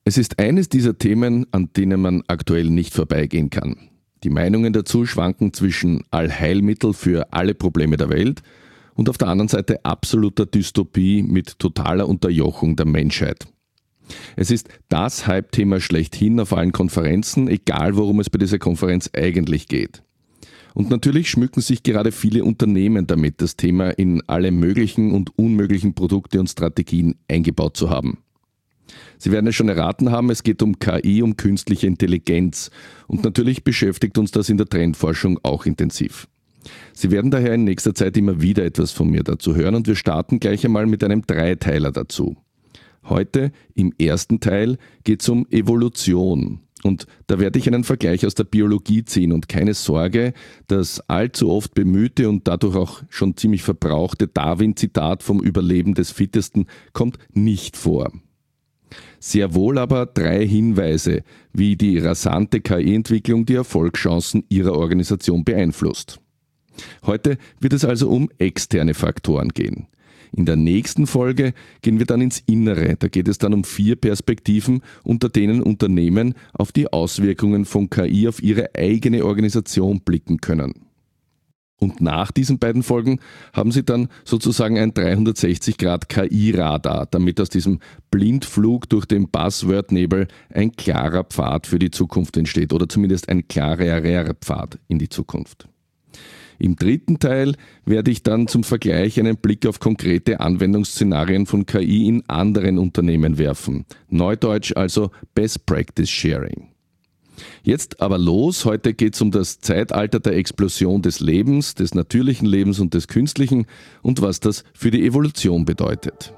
Es ist eines dieser Themen, an denen man aktuell nicht vorbeigehen kann. Die Meinungen dazu schwanken zwischen Allheilmittel für alle Probleme der Welt und auf der anderen Seite absoluter Dystopie mit totaler Unterjochung der Menschheit. Es ist das Hype-Thema schlechthin auf allen Konferenzen, egal worum es bei dieser Konferenz eigentlich geht. Und natürlich schmücken sich gerade viele Unternehmen damit, das Thema in alle möglichen und unmöglichen Produkte und Strategien eingebaut zu haben. Sie werden es schon erraten haben, es geht um KI, um künstliche Intelligenz. Und natürlich beschäftigt uns das in der Trendforschung auch intensiv. Sie werden daher in nächster Zeit immer wieder etwas von mir dazu hören und wir starten gleich einmal mit einem Dreiteiler dazu. Heute, im ersten Teil, geht es um Evolution. Und da werde ich einen Vergleich aus der Biologie ziehen und keine Sorge, das allzu oft bemühte und dadurch auch schon ziemlich verbrauchte Darwin-Zitat vom Überleben des Fittesten kommt nicht vor. Sehr wohl aber 3 Hinweise, wie die rasante KI-Entwicklung die Erfolgschancen Ihrer Organisation beeinflusst. Heute wird es also um externe Faktoren gehen. In der nächsten Folge gehen wir dann ins Innere. Da geht es dann um 4 Perspektiven, unter denen Unternehmen auf die Auswirkungen von KI auf ihre eigene Organisation blicken können. Und nach diesen beiden Folgen haben Sie dann sozusagen ein 360-Grad-KI-Radar, damit aus diesem Blindflug durch den Buzzword-Nebel ein klarer Pfad für die Zukunft entsteht oder zumindest ein klarerer Pfad in die Zukunft. Im dritten Teil werde ich dann zum Vergleich einen Blick auf konkrete Anwendungsszenarien von KI in anderen Unternehmen werfen. Neudeutsch also Best Practice Sharing. Jetzt aber los, heute geht es um das Zeitalter der Explosion des Lebens, des natürlichen Lebens und des künstlichen und was das für die Evolution bedeutet.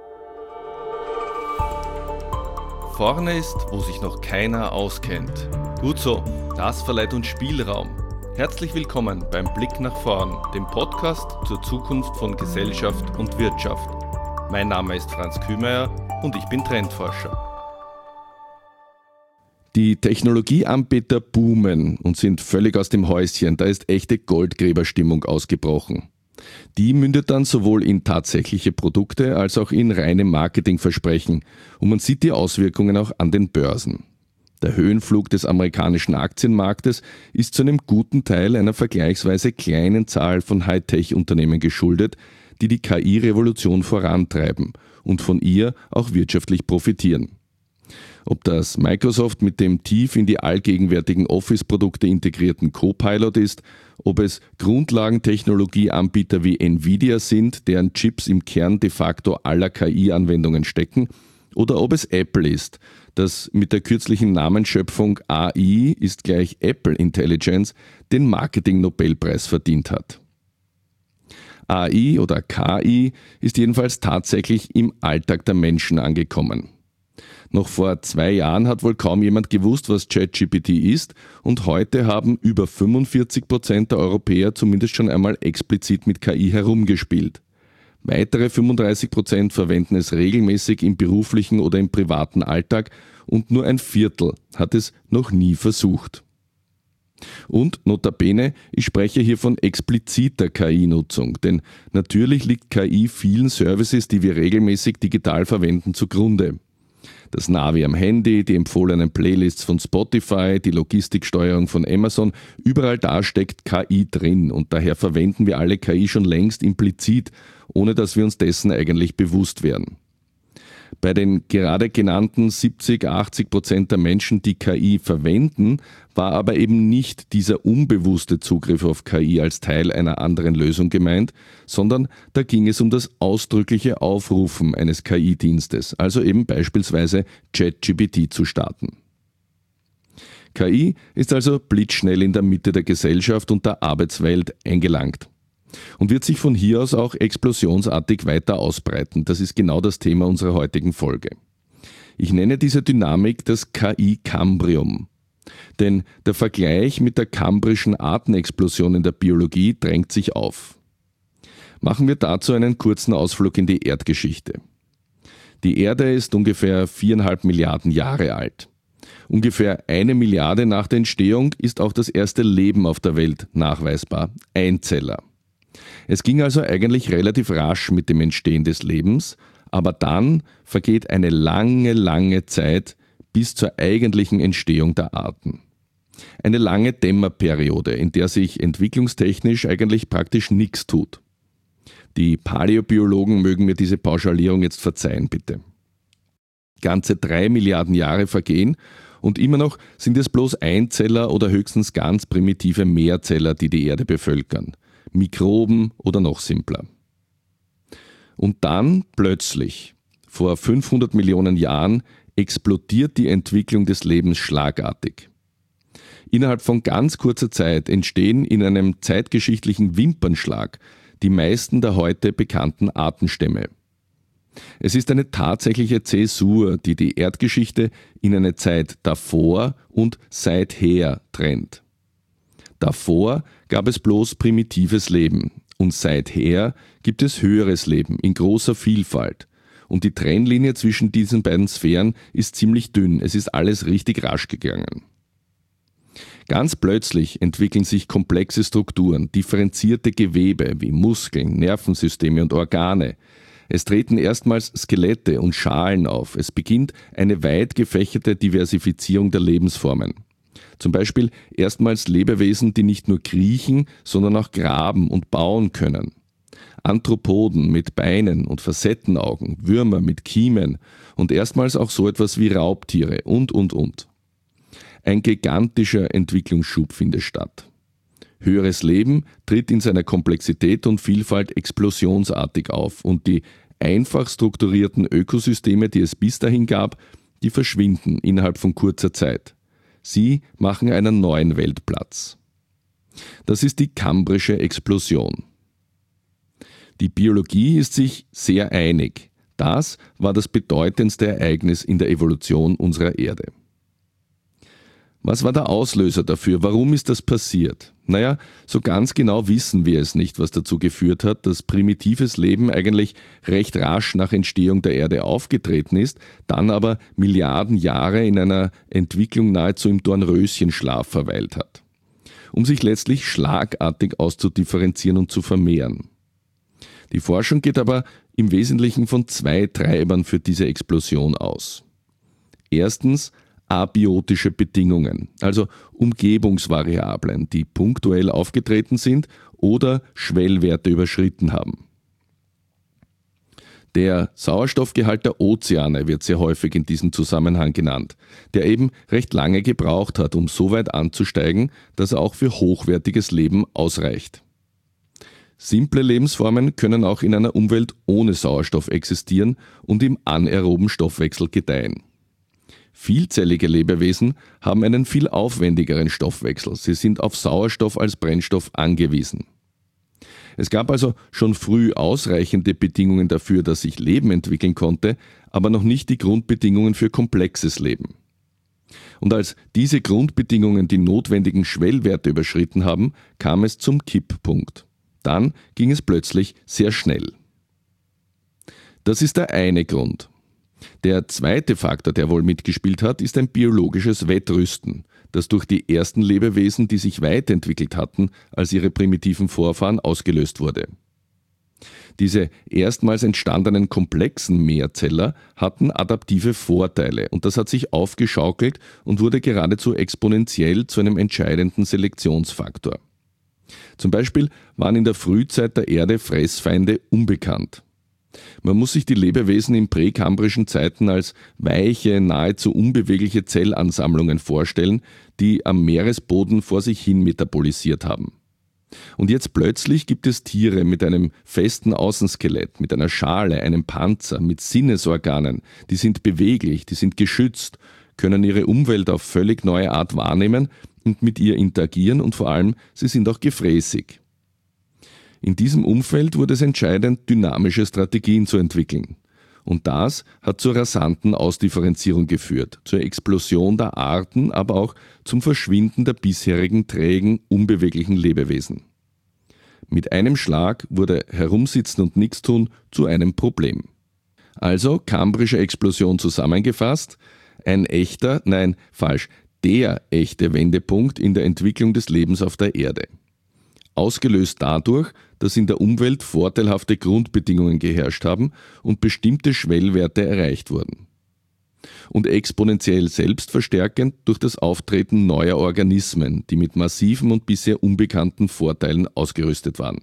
Vorne ist, wo sich noch keiner auskennt. Gut so, das verleiht uns Spielraum. Herzlich willkommen beim Blick nach vorn, dem Podcast zur Zukunft von Gesellschaft und Wirtschaft. Mein Name ist Franz Kühmeier und ich bin Trendforscher. Die Technologieanbieter boomen und sind völlig aus dem Häuschen, da ist echte Goldgräberstimmung ausgebrochen. Die mündet dann sowohl in tatsächliche Produkte als auch in reine Marketingversprechen und man sieht die Auswirkungen auch an den Börsen. Der Höhenflug des amerikanischen Aktienmarktes ist zu einem guten Teil einer vergleichsweise kleinen Zahl von Hightech-Unternehmen geschuldet, die die KI-Revolution vorantreiben und von ihr auch wirtschaftlich profitieren. Ob das Microsoft mit dem tief in die allgegenwärtigen Office-Produkte integrierten Copilot ist, ob es Grundlagentechnologieanbieter wie Nvidia sind, deren Chips im Kern de facto aller KI-Anwendungen stecken, oder ob es Apple ist, das mit der kürzlichen Namensschöpfung AI ist gleich Apple Intelligence den Marketing-Nobelpreis verdient hat. AI oder KI ist jedenfalls tatsächlich im Alltag der Menschen angekommen. Noch vor 2 Jahren hat wohl kaum jemand gewusst, was ChatGPT ist und heute haben über 45% der Europäer zumindest schon einmal explizit mit KI herumgespielt. Weitere 35% verwenden es regelmäßig im beruflichen oder im privaten Alltag und nur ein Viertel hat es noch nie versucht. Und notabene, ich spreche hier von expliziter KI-Nutzung, denn natürlich liegt KI vielen Services, die wir regelmäßig digital verwenden, zugrunde. Das Navi am Handy, die empfohlenen Playlists von Spotify, die Logistiksteuerung von Amazon, überall da steckt KI drin und daher verwenden wir alle KI schon längst implizit, ohne dass wir uns dessen eigentlich bewusst wären. Bei den gerade genannten 70-80% der Menschen, die KI verwenden, war aber eben nicht dieser unbewusste Zugriff auf KI als Teil einer anderen Lösung gemeint, sondern da ging es um das ausdrückliche Aufrufen eines KI-Dienstes, also eben beispielsweise ChatGPT zu starten. KI ist also blitzschnell in der Mitte der Gesellschaft und der Arbeitswelt eingelangt. Und wird sich von hier aus auch explosionsartig weiter ausbreiten. Das ist genau das Thema unserer heutigen Folge. Ich nenne diese Dynamik das KI-Kambrium. Denn der Vergleich mit der kambrischen Artenexplosion in der Biologie drängt sich auf. Machen wir dazu einen kurzen Ausflug in die Erdgeschichte. Die Erde ist ungefähr 4,5 Milliarden Jahre alt. Ungefähr 1 Milliarde nach der Entstehung ist auch das erste Leben auf der Welt nachweisbar, Einzeller. Es ging also eigentlich relativ rasch mit dem Entstehen des Lebens, aber dann vergeht eine lange, lange Zeit, bis zur eigentlichen Entstehung der Arten. Eine lange Dämmerperiode, in der sich entwicklungstechnisch eigentlich praktisch nichts tut. Die Paläobiologen mögen mir diese Pauschalierung jetzt verzeihen, bitte. Ganze 3 Milliarden Jahre vergehen und immer noch sind es bloß Einzeller oder höchstens ganz primitive Mehrzeller, die die Erde bevölkern. Mikroben oder noch simpler. Und dann plötzlich, vor 500 Millionen Jahren, explodiert die Entwicklung des Lebens schlagartig. Innerhalb von ganz kurzer Zeit entstehen in einem zeitgeschichtlichen Wimpernschlag die meisten der heute bekannten Artenstämme. Es ist eine tatsächliche Zäsur, die die Erdgeschichte in eine Zeit davor und seither trennt. Davor gab es bloß primitives Leben und seither gibt es höheres Leben in großer Vielfalt. Und die Trennlinie zwischen diesen beiden Sphären ist ziemlich dünn. Es ist alles richtig rasch gegangen. Ganz plötzlich entwickeln sich komplexe Strukturen, differenzierte Gewebe wie Muskeln, Nervensysteme und Organe. Es treten erstmals Skelette und Schalen auf. Es beginnt eine weit gefächerte Diversifizierung der Lebensformen. Zum Beispiel erstmals Lebewesen, die nicht nur kriechen, sondern auch graben und bauen können. Anthropoden mit Beinen und Facettenaugen, Würmer mit Kiemen und erstmals auch so etwas wie Raubtiere und. Ein gigantischer Entwicklungsschub findet statt. Höheres Leben tritt in seiner Komplexität und Vielfalt explosionsartig auf und die einfach strukturierten Ökosysteme, die es bis dahin gab, die verschwinden innerhalb von kurzer Zeit. Sie machen einer neuen Welt Platz. Das ist die kambrische Explosion. Die Biologie ist sich sehr einig. Das war das bedeutendste Ereignis in der Evolution unserer Erde. Was war der Auslöser dafür? Warum ist das passiert? Naja, so ganz genau wissen wir es nicht, was dazu geführt hat, dass primitives Leben eigentlich recht rasch nach Entstehung der Erde aufgetreten ist, dann aber Milliarden Jahre in einer Entwicklung nahezu im Dornröschenschlaf verweilt hat, um sich letztlich schlagartig auszudifferenzieren und zu vermehren. Die Forschung geht aber im Wesentlichen von 2 Treibern für diese Explosion aus. Erstens abiotische Bedingungen, also Umgebungsvariablen, die punktuell aufgetreten sind oder Schwellwerte überschritten haben. Der Sauerstoffgehalt der Ozeane wird sehr häufig in diesem Zusammenhang genannt, der eben recht lange gebraucht hat, um so weit anzusteigen, dass er auch für hochwertiges Leben ausreicht. Simple Lebensformen können auch in einer Umwelt ohne Sauerstoff existieren und im anaeroben Stoffwechsel gedeihen. Vielzellige Lebewesen haben einen viel aufwendigeren Stoffwechsel. Sie sind auf Sauerstoff als Brennstoff angewiesen. Es gab also schon früh ausreichende Bedingungen dafür, dass sich Leben entwickeln konnte, aber noch nicht die Grundbedingungen für komplexes Leben. Und als diese Grundbedingungen die notwendigen Schwellwerte überschritten haben, kam es zum Kipppunkt. Dann ging es plötzlich sehr schnell. Das ist der eine Grund. Der zweite Faktor, der wohl mitgespielt hat, ist ein biologisches Wettrüsten, das durch die ersten Lebewesen, die sich weiterentwickelt hatten als ihre primitiven Vorfahren, ausgelöst wurde. Diese erstmals entstandenen komplexen Mehrzeller hatten adaptive Vorteile und das hat sich aufgeschaukelt und wurde geradezu exponentiell zu einem entscheidenden Selektionsfaktor. Zum Beispiel waren in der Frühzeit der Erde Fressfeinde unbekannt. Man muss sich die Lebewesen in präkambrischen Zeiten als weiche, nahezu unbewegliche Zellansammlungen vorstellen, die am Meeresboden vor sich hin metabolisiert haben. Und jetzt plötzlich gibt es Tiere mit einem festen Außenskelett, mit einer Schale, einem Panzer, mit Sinnesorganen, die sind beweglich, die sind geschützt, können ihre Umwelt auf völlig neue Art wahrnehmen und mit ihr interagieren und vor allem, sie sind auch gefräßig. In diesem Umfeld wurde es entscheidend, dynamische Strategien zu entwickeln. Und das hat zur rasanten Ausdifferenzierung geführt, zur Explosion der Arten, aber auch zum Verschwinden der bisherigen trägen, unbeweglichen Lebewesen. Mit einem Schlag wurde Herumsitzen und Nichtstun zu einem Problem. Also kambrische Explosion zusammengefasst, der echte Wendepunkt in der Entwicklung des Lebens auf der Erde. Ausgelöst dadurch, dass in der Umwelt vorteilhafte Grundbedingungen geherrscht haben und bestimmte Schwellwerte erreicht wurden. und exponentiell selbstverstärkend durch das Auftreten neuer Organismen, die mit massiven und bisher unbekannten Vorteilen ausgerüstet waren.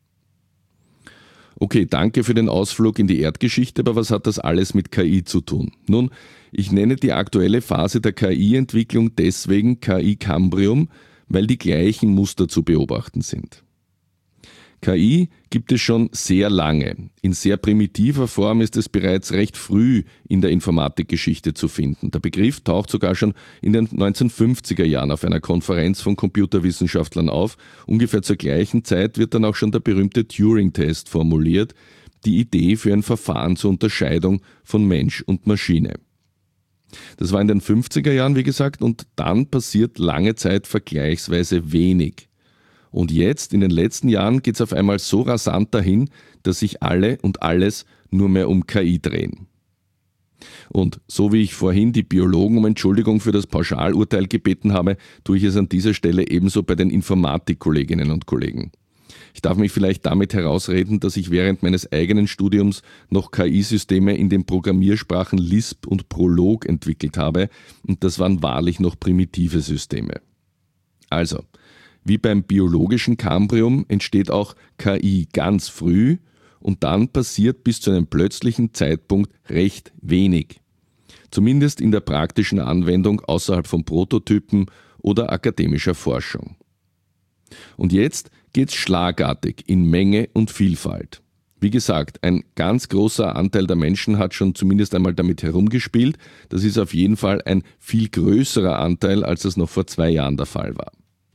Okay, danke für den Ausflug in die Erdgeschichte, aber was hat das alles mit KI zu tun? Nun, ich nenne die aktuelle Phase der KI-Entwicklung deswegen KI-Cambrium, weil die gleichen Muster zu beobachten sind. KI gibt es schon sehr lange. In sehr primitiver Form ist es bereits recht früh in der Informatikgeschichte zu finden. Der Begriff taucht sogar schon in den 1950er Jahren auf einer Konferenz von Computerwissenschaftlern auf. Ungefähr zur gleichen Zeit wird dann auch schon der berühmte Turing-Test formuliert, die Idee für ein Verfahren zur Unterscheidung von Mensch und Maschine. Das war in den 50er Jahren, wie gesagt, und dann passiert lange Zeit vergleichsweise wenig. Und jetzt, in den letzten Jahren, geht es auf einmal so rasant dahin, dass sich alle und alles nur mehr um KI drehen. Und so wie ich vorhin die Biologen um Entschuldigung für das Pauschalurteil gebeten habe, tue ich es an dieser Stelle ebenso bei den Informatikkolleginnen und Kollegen. Ich darf mich vielleicht damit herausreden, dass ich während meines eigenen Studiums noch KI-Systeme in den Programmiersprachen Lisp und Prolog entwickelt habe, und das waren wahrlich noch primitive Systeme. Also, wie beim biologischen Cambrium entsteht auch KI ganz früh und dann passiert bis zu einem plötzlichen Zeitpunkt recht wenig. Zumindest in der praktischen Anwendung außerhalb von Prototypen oder akademischer Forschung. Und jetzt geht's schlagartig in Menge und Vielfalt. Wie gesagt, ein ganz großer Anteil der Menschen hat schon zumindest einmal damit herumgespielt. Das ist auf jeden Fall ein viel größerer Anteil, als das noch vor 2 Jahren der Fall war.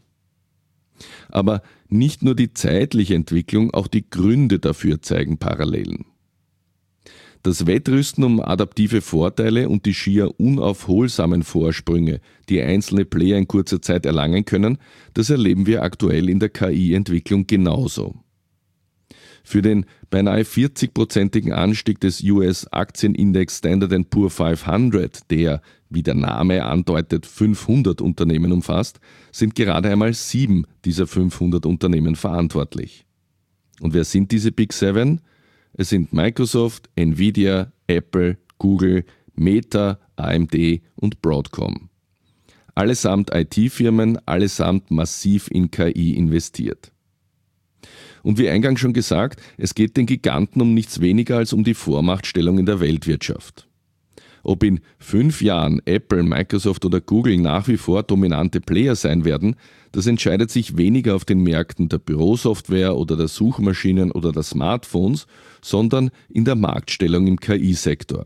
Aber nicht nur die zeitliche Entwicklung, auch die Gründe dafür zeigen Parallelen. Das Wettrüsten um adaptive Vorteile und die schier unaufholsamen Vorsprünge, die einzelne Player in kurzer Zeit erlangen können, das erleben wir aktuell in der KI-Entwicklung genauso. Für den beinahe 40-prozentigen Anstieg des US-Aktienindex Standard & Poor's 500, der, wie der Name andeutet, 500 Unternehmen umfasst, sind gerade einmal 7 dieser 500 Unternehmen verantwortlich. Und wer sind diese Big Seven? Es sind Microsoft, Nvidia, Apple, Google, Meta, AMD und Broadcom. Allesamt IT-Firmen, allesamt massiv in KI investiert. Und wie eingangs schon gesagt, es geht den Giganten um nichts weniger als um die Vormachtstellung in der Weltwirtschaft. Ob in 5 Jahren Apple, Microsoft oder Google nach wie vor dominante Player sein werden, das entscheidet sich weniger auf den Märkten der Bürosoftware oder der Suchmaschinen oder der Smartphones, sondern in der Marktstellung im KI-Sektor.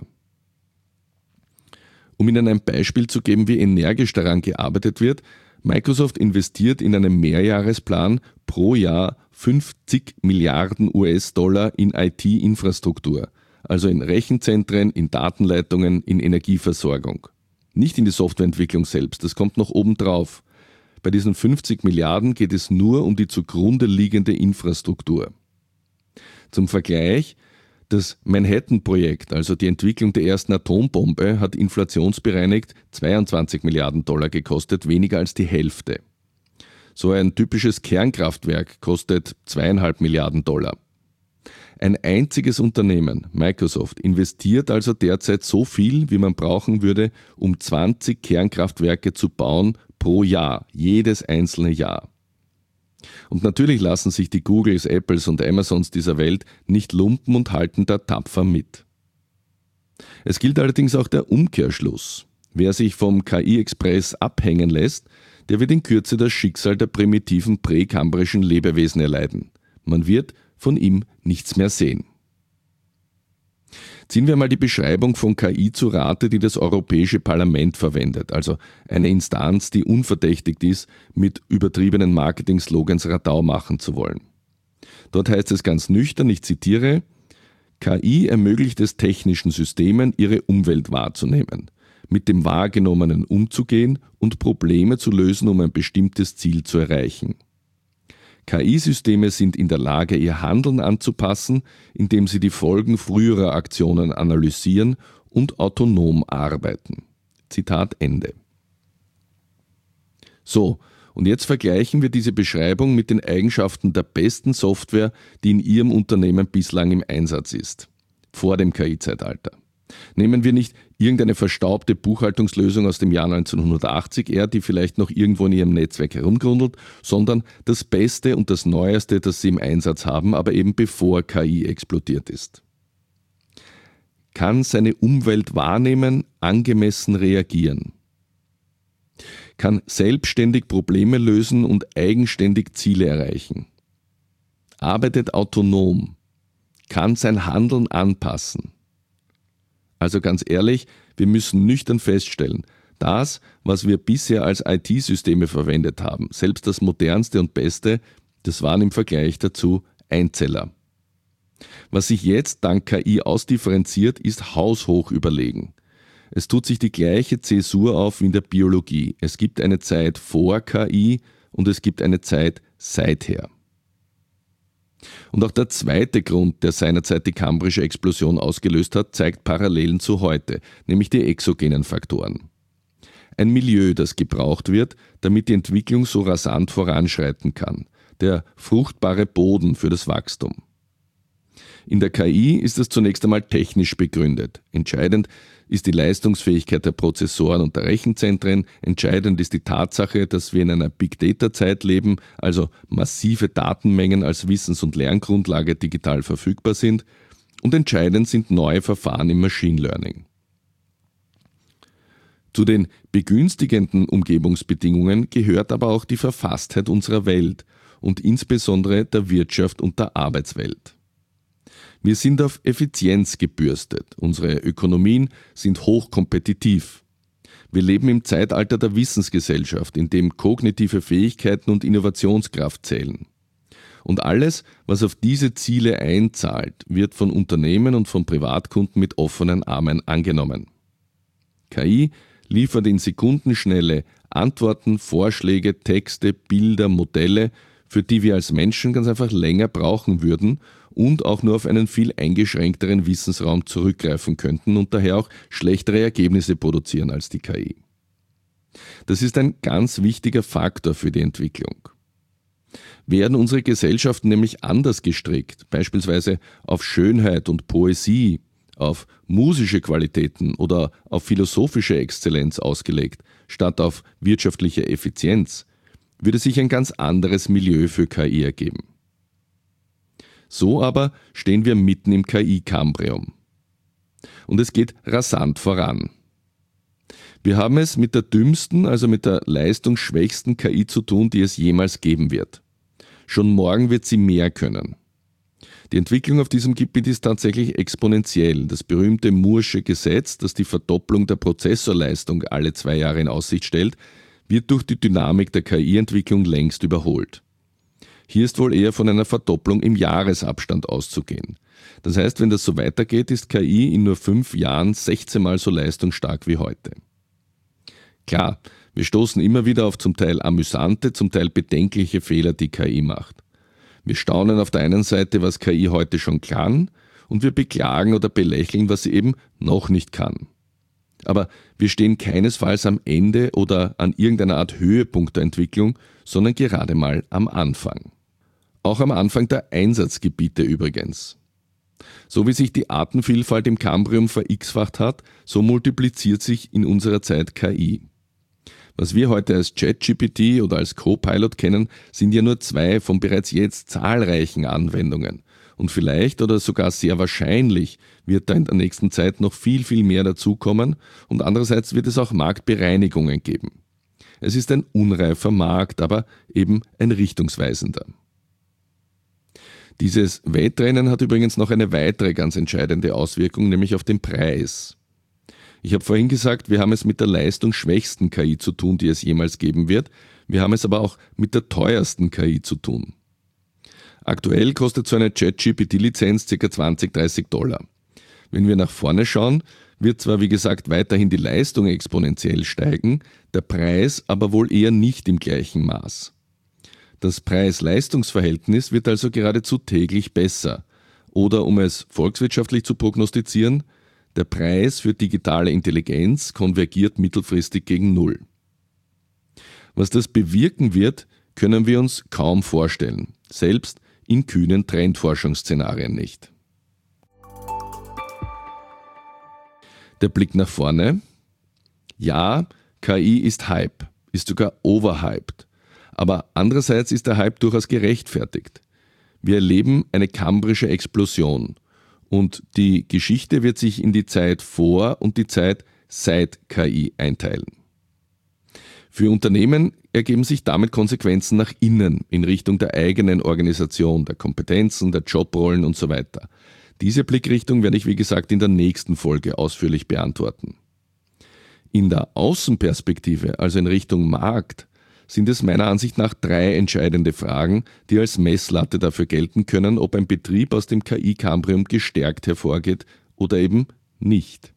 Um Ihnen ein Beispiel zu geben, wie energisch daran gearbeitet wird: Microsoft investiert in einem Mehrjahresplan pro Jahr 50 Milliarden US-Dollar in IT-Infrastruktur, also in Rechenzentren, in Datenleitungen, in Energieversorgung. Nicht in die Softwareentwicklung selbst, das kommt noch obendrauf. Bei diesen 50 Milliarden geht es nur um die zugrunde liegende Infrastruktur. Zum Vergleich: Das Manhattan-Projekt, also die Entwicklung der ersten Atombombe, hat inflationsbereinigt 22 Milliarden Dollar gekostet, weniger als die Hälfte. So ein typisches Kernkraftwerk kostet 2,5 Milliarden Dollar. Ein einziges Unternehmen, Microsoft, investiert also derzeit so viel, wie man brauchen würde, um 20 Kernkraftwerke zu bauen pro Jahr, jedes einzelne Jahr. Und natürlich lassen sich die Googles, Apples und Amazons dieser Welt nicht lumpen und halten da tapfer mit. Es gilt allerdings auch der Umkehrschluss. Wer sich vom KI-Express abhängen lässt, der wird in Kürze das Schicksal der primitiven präkambrischen Lebewesen erleiden. Man wird von ihm nichts mehr sehen. Ziehen wir mal die Beschreibung von KI zu Rate, die das Europäische Parlament verwendet, also eine Instanz, die unverdächtigt ist, mit übertriebenen Marketing-Slogans Radau machen zu wollen. Dort heißt es ganz nüchtern, ich zitiere: KI ermöglicht es technischen Systemen, ihre Umwelt wahrzunehmen, mit dem Wahrgenommenen umzugehen und Probleme zu lösen, um ein bestimmtes Ziel zu erreichen. KI-Systeme sind in der Lage, ihr Handeln anzupassen, indem sie die Folgen früherer Aktionen analysieren und autonom arbeiten. Zitat Ende. So, und jetzt vergleichen wir diese Beschreibung mit den Eigenschaften der besten Software, die in Ihrem Unternehmen bislang im Einsatz ist, vor dem KI-Zeitalter. Nehmen wir nicht irgendeine verstaubte Buchhaltungslösung aus dem Jahr 1980 eher, die vielleicht noch irgendwo in Ihrem Netzwerk herumgrundelt, sondern das Beste und das Neueste, das Sie im Einsatz haben, aber eben bevor KI explodiert ist. Kann seine Umwelt wahrnehmen, angemessen reagieren. Kann selbstständig Probleme lösen und eigenständig Ziele erreichen. Arbeitet autonom. Kann sein Handeln anpassen. Also ganz ehrlich, wir müssen nüchtern feststellen, das, was wir bisher als IT-Systeme verwendet haben, selbst das modernste und beste, das waren im Vergleich dazu Einzeller. Was sich jetzt dank KI ausdifferenziert, ist haushoch überlegen. Es tut sich die gleiche Zäsur auf wie in der Biologie. Es gibt eine Zeit vor KI und es gibt eine Zeit seither. Und auch der zweite Grund, der seinerzeit die kambrische Explosion ausgelöst hat, zeigt Parallelen zu heute, nämlich die exogenen Faktoren. Ein Milieu, das gebraucht wird, damit die Entwicklung so rasant voranschreiten kann. Der fruchtbare Boden für das Wachstum. In der KI ist es zunächst einmal technisch begründet. Entscheidend ist die Leistungsfähigkeit der Prozessoren und der Rechenzentren. Entscheidend ist die Tatsache, dass wir in einer Big-Data-Zeit leben, also massive Datenmengen als Wissens- und Lerngrundlage digital verfügbar sind. Und entscheidend sind neue Verfahren im Machine Learning. Zu den begünstigenden Umgebungsbedingungen gehört aber auch die Verfasstheit unserer Welt und insbesondere der Wirtschaft und der Arbeitswelt. Wir sind auf Effizienz gebürstet. Unsere Ökonomien sind hochkompetitiv. Wir leben im Zeitalter der Wissensgesellschaft, in dem kognitive Fähigkeiten und Innovationskraft zählen. Und alles, was auf diese Ziele einzahlt, wird von Unternehmen und von Privatkunden mit offenen Armen angenommen. KI liefert in Sekundenschnelle Antworten, Vorschläge, Texte, Bilder, Modelle, für die wir als Menschen ganz einfach länger brauchen würden und auch nur auf einen viel eingeschränkteren Wissensraum zurückgreifen könnten und daher auch schlechtere Ergebnisse produzieren als die KI. Das ist ein ganz wichtiger Faktor für die Entwicklung. Werden unsere Gesellschaften nämlich anders gestrickt, beispielsweise auf Schönheit und Poesie, auf musische Qualitäten oder auf philosophische Exzellenz ausgelegt, statt auf wirtschaftliche Effizienz, würde sich ein ganz anderes Milieu für KI ergeben. So aber stehen wir mitten im KI-Kambrium. Und es geht rasant voran. Wir haben es mit der dümmsten, also mit der leistungsschwächsten KI zu tun, die es jemals geben wird. Schon morgen wird sie mehr können. Die Entwicklung auf diesem Gebiet ist tatsächlich exponentiell. Das berühmte Moore'sche Gesetz, das die Verdopplung der Prozessorleistung alle 2 Jahre in Aussicht stellt, wird durch die Dynamik der KI-Entwicklung längst überholt. Hier ist wohl eher von einer Verdopplung im Jahresabstand auszugehen. Das heißt, wenn das so weitergeht, ist KI in nur 5 Jahren 16 Mal so leistungsstark wie heute. Klar, wir stoßen immer wieder auf zum Teil amüsante, zum Teil bedenkliche Fehler, die KI macht. Wir staunen auf der einen Seite, was KI heute schon kann, und wir beklagen oder belächeln, was sie eben noch nicht kann. Aber wir stehen keinesfalls am Ende oder an irgendeiner Art Höhepunkt der Entwicklung, sondern gerade mal am Anfang. Auch am Anfang der Einsatzgebiete übrigens. So wie sich die Artenvielfalt im Kambrium ver-x-facht hat, so multipliziert sich in unserer Zeit KI. Was wir heute als ChatGPT oder als Copilot kennen, sind ja nur 2 von bereits jetzt zahlreichen Anwendungen. Und vielleicht oder sogar sehr wahrscheinlich wird da in der nächsten Zeit noch viel, viel mehr dazukommen und andererseits wird es auch Marktbereinigungen geben. Es ist ein unreifer Markt, aber eben ein richtungsweisender. Dieses Wettrennen hat übrigens noch eine weitere ganz entscheidende Auswirkung, nämlich auf den Preis. Ich habe vorhin gesagt, wir haben es mit der leistungsschwächsten KI zu tun, die es jemals geben wird. Wir haben es aber auch mit der teuersten KI zu tun. Aktuell kostet so eine ChatGPT-Lizenz ca. $20-30. Wenn wir nach vorne schauen, wird zwar wie gesagt weiterhin die Leistung exponentiell steigen, der Preis aber wohl eher nicht im gleichen Maß. Das Preis-Leistungs-Verhältnis wird also geradezu täglich besser. Oder um es volkswirtschaftlich zu prognostizieren, der Preis für digitale Intelligenz konvergiert mittelfristig gegen Null. Was das bewirken wird, können wir uns kaum vorstellen, selbst in kühnen Trendforschungsszenarien nicht. Der Blick nach vorne. Ja, KI ist Hype, ist sogar overhyped. Aber andererseits ist der Hype durchaus gerechtfertigt. Wir erleben eine kambrische Explosion. Und die Geschichte wird sich in die Zeit vor und die Zeit seit KI einteilen. Für Unternehmen ergeben sich damit Konsequenzen nach innen, in Richtung der eigenen Organisation, der Kompetenzen, der Jobrollen und so weiter. Diese Blickrichtung werde ich, wie gesagt, in der nächsten Folge ausführlich beantworten. In der Außenperspektive, also in Richtung Markt, sind es meiner Ansicht nach 3 entscheidende Fragen, die als Messlatte dafür gelten können, ob ein Betrieb aus dem KI-Kambrium gestärkt hervorgeht oder eben nicht.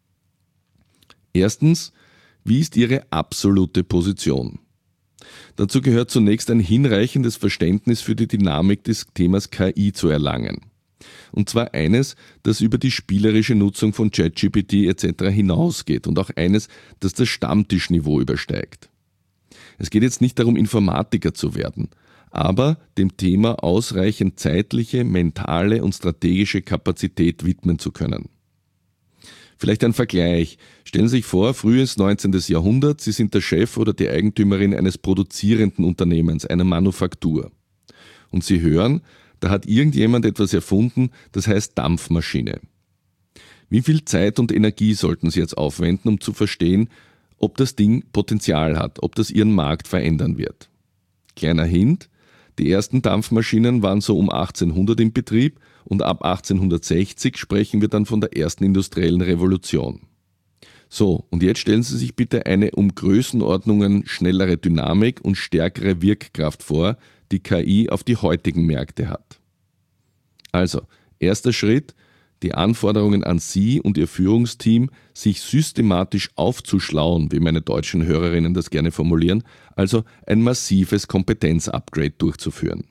Erstens, wie ist Ihre absolute Position? Dazu gehört zunächst ein hinreichendes Verständnis für die Dynamik des Themas KI zu erlangen. Und zwar eines, das über die spielerische Nutzung von ChatGPT etc. hinausgeht und auch eines, das das Stammtischniveau übersteigt. Es geht jetzt nicht darum, Informatiker zu werden, aber dem Thema ausreichend zeitliche, mentale und strategische Kapazität widmen zu können. Vielleicht ein Vergleich. Stellen Sie sich vor, frühes 19. Jahrhundert, Sie sind der Chef oder die Eigentümerin eines produzierenden Unternehmens, einer Manufaktur. Und Sie hören, da hat irgendjemand etwas erfunden, das heißt Dampfmaschine. Wie viel Zeit und Energie sollten Sie jetzt aufwenden, um zu verstehen, ob das Ding Potenzial hat, ob das Ihren Markt verändern wird? Kleiner Hint, die ersten Dampfmaschinen waren so um 1800 im Betrieb und ab 1860 sprechen wir dann von der ersten industriellen Revolution. So, und jetzt stellen Sie sich bitte eine um Größenordnungen schnellere Dynamik und stärkere Wirkkraft vor, die KI auf die heutigen Märkte hat. Also, erster Schritt, die Anforderungen an Sie und Ihr Führungsteam, sich systematisch aufzuschlauen, wie meine deutschen Hörerinnen das gerne formulieren, also ein massives Kompetenzupgrade durchzuführen.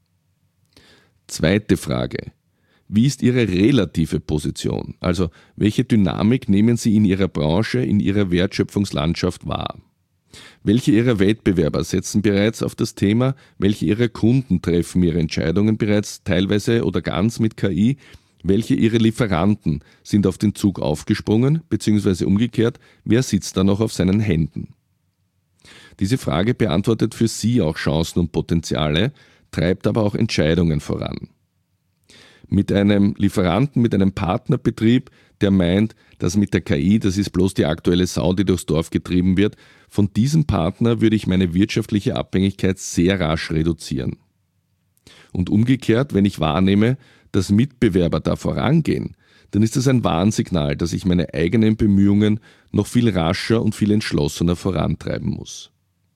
Zweite Frage. Wie ist Ihre relative Position? Also, welche Dynamik nehmen Sie in Ihrer Branche, in Ihrer Wertschöpfungslandschaft wahr? Welche Ihrer Wettbewerber setzen bereits auf das Thema? Welche Ihrer Kunden treffen ihre Entscheidungen bereits teilweise oder ganz mit KI? Welche Ihrer Lieferanten sind auf den Zug aufgesprungen, beziehungsweise umgekehrt, wer sitzt da noch auf seinen Händen? Diese Frage beantwortet für Sie auch Chancen und Potenziale, treibt aber auch Entscheidungen voran. Mit einem Lieferanten, mit einem Partnerbetrieb, der meint, dass mit der KI, das ist bloß die aktuelle Sau, die durchs Dorf getrieben wird, von diesem Partner würde ich meine wirtschaftliche Abhängigkeit sehr rasch reduzieren. Und umgekehrt, wenn ich wahrnehme, dass Mitbewerber da vorangehen, dann ist das ein Warnsignal, dass ich meine eigenen Bemühungen noch viel rascher und viel entschlossener vorantreiben muss.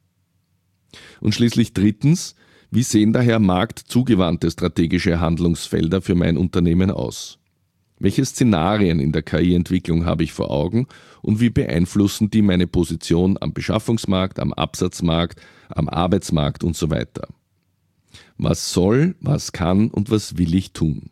Und schließlich drittens, wie sehen daher marktzugewandte strategische Handlungsfelder für mein Unternehmen aus? Welche Szenarien in der KI-Entwicklung habe ich vor Augen und wie beeinflussen die meine Position am Beschaffungsmarkt, am Absatzmarkt, am Arbeitsmarkt und so weiter? Was soll, was kann und was will ich tun?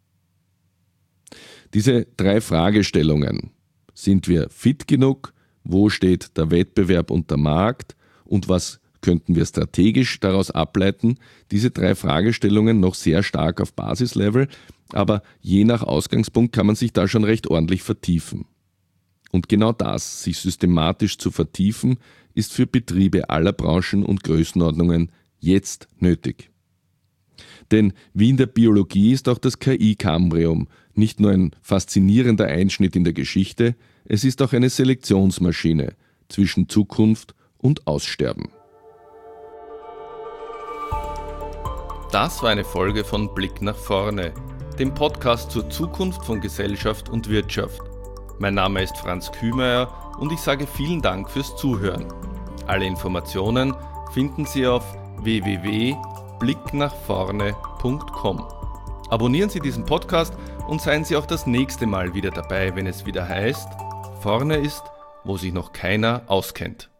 Diese 3 Fragestellungen. Sind wir fit genug? Wo steht der Wettbewerb und der Markt? Und was könnten wir strategisch daraus ableiten? Diese 3 Fragestellungen noch sehr stark auf Basislevel, aber je nach Ausgangspunkt kann man sich da schon recht ordentlich vertiefen. Und genau das, sich systematisch zu vertiefen, ist für Betriebe aller Branchen und Größenordnungen jetzt nötig. Denn wie in der Biologie ist auch das KI-Kambrium nicht nur ein faszinierender Einschnitt in der Geschichte, es ist auch eine Selektionsmaschine zwischen Zukunft und Aussterben. Das war eine Folge von Blick nach vorne, dem Podcast zur Zukunft von Gesellschaft und Wirtschaft. Mein Name ist Franz Kühmeier und ich sage vielen Dank fürs Zuhören. Alle Informationen finden Sie auf www.blicknachvorne.com. Abonnieren Sie diesen Podcast und seien Sie auch das nächste Mal wieder dabei, wenn es wieder heißt, vorne ist, wo sich noch keiner auskennt.